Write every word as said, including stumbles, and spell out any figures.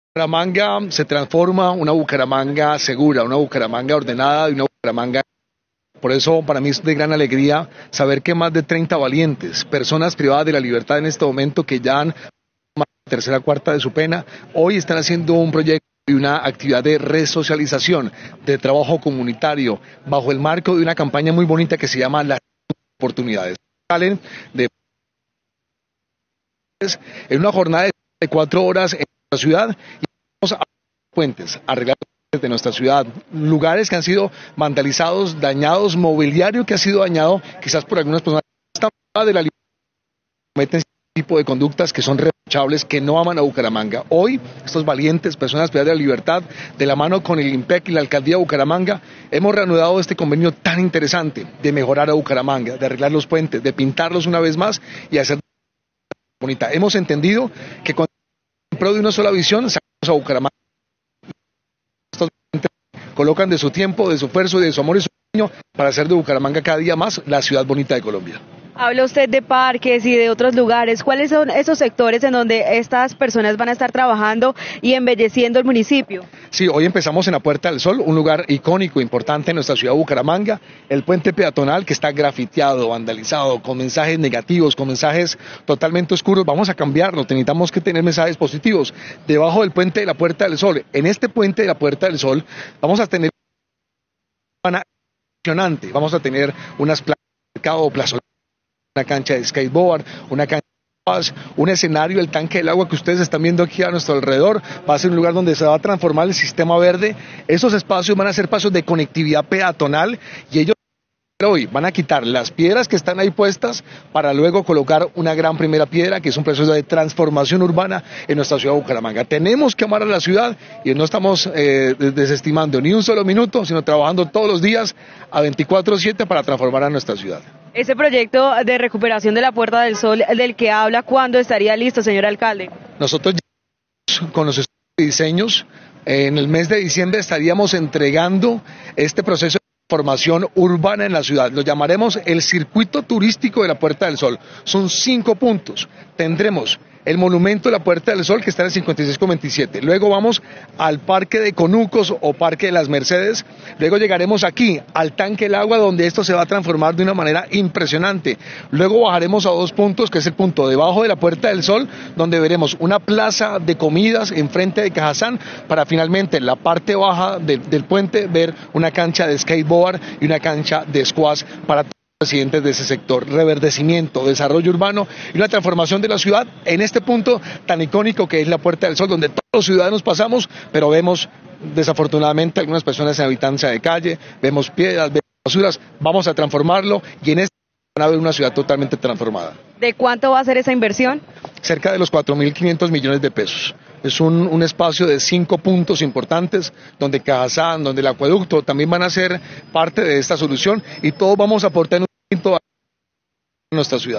Bucaramanga se transforma, una Bucaramanga segura, una Bucaramanga ordenada y una Bucaramanga. Por eso para mí es de gran alegría saber que más de treinta valientes, personas privadas de la libertad en este momento que ya han la tercera cuarta de su pena, hoy están haciendo un proyecto y una actividad de resocialización, de trabajo comunitario, bajo el marco de una campaña muy bonita que se llama Las Oportunidades. Salen de en una jornada de cuatro horas en la ciudad y vamos a puentes, arreglar de nuestra ciudad, lugares que han sido vandalizados, dañados, mobiliario que ha sido dañado, quizás por algunas personas de la libertad, cometen este tipo de conductas que son reprochables, que no aman a Bucaramanga. Hoy, estos valientes, personas privadas de la libertad, de la mano con el IMPEC y la Alcaldía de Bucaramanga, hemos reanudado este convenio tan interesante de mejorar a Bucaramanga, de arreglar los puentes, de pintarlos una vez más y hacer bonita. Hemos entendido que con en pro de una sola visión, sacamos a Bucaramanga. Colocan de su tiempo, de su esfuerzo, de su amor y su cariño para hacer de Bucaramanga cada día más la ciudad bonita de Colombia. Habla usted de parques y de otros lugares. ¿Cuáles son esos sectores en donde estas personas van a estar trabajando y embelleciendo el municipio? Sí, hoy empezamos en la Puerta del Sol, un lugar icónico, importante en nuestra ciudad de Bucaramanga, el puente peatonal que está grafiteado, vandalizado, con mensajes negativos, con mensajes totalmente oscuros. Vamos a cambiarlo, necesitamos que tener mensajes positivos. Debajo del puente de la Puerta del Sol, en este puente de la Puerta del Sol, vamos a tener una impresionante, vamos a tener unas plazas de mercado, plazas, una cancha de skateboard, una cancha de paz, un escenario, el tanque del agua que ustedes están viendo aquí a nuestro alrededor, va a ser un lugar donde se va a transformar el sistema verde. Esos espacios van a ser espacios de conectividad peatonal y ellos hoy van a quitar las piedras que están ahí puestas para luego colocar una gran primera piedra, que es un proceso de transformación urbana en nuestra ciudad de Bucaramanga. Tenemos que amar a la ciudad y no estamos eh, desestimando ni un solo minuto, sino trabajando todos los días a veinticuatro siete para transformar a nuestra ciudad. Ese proyecto de recuperación de la Puerta del Sol del que habla, ¿cuándo estaría listo, señor alcalde? Nosotros con los diseños, en el mes de diciembre estaríamos entregando este proceso formación urbana en la ciudad. Lo llamaremos el circuito turístico de la Puerta del Sol. Son cinco puntos. Tendremos el monumento de la Puerta del Sol que está en el cincuenta y seis con veintisiete. Luego vamos al Parque de Conucos o Parque de las Mercedes. Luego llegaremos aquí al Tanque del Agua, donde esto se va a transformar de una manera impresionante. Luego bajaremos a dos puntos, que es el punto debajo de la Puerta del Sol, donde veremos una plaza de comidas enfrente de Cajazán, para finalmente en la parte baja de, del puente ver una cancha de skateboard y una cancha de squash para residentes de ese sector. Reverdecimiento, desarrollo urbano y una transformación de la ciudad en este punto tan icónico que es la Puerta del Sol, donde todos los ciudadanos pasamos, pero vemos desafortunadamente algunas personas en habitancia de calle, vemos piedras, vemos basuras. Vamos a transformarlo y en este van a ver una ciudad totalmente transformada. ¿De cuánto va a ser esa inversión? Cerca de los cuatro mil quinientos millones de pesos. Es un, un espacio de cinco puntos importantes, donde Cajazán, donde el acueducto también van a ser parte de esta solución y todos vamos a aportar un poquito a nuestra ciudad.